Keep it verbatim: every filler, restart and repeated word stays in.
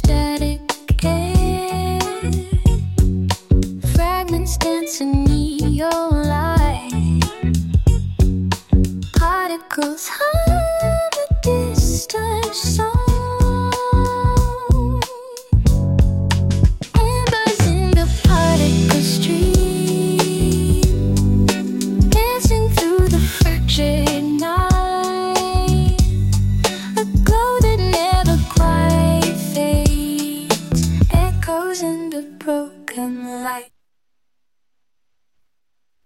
static air, fragments dancing neon light, particles hum a distant song.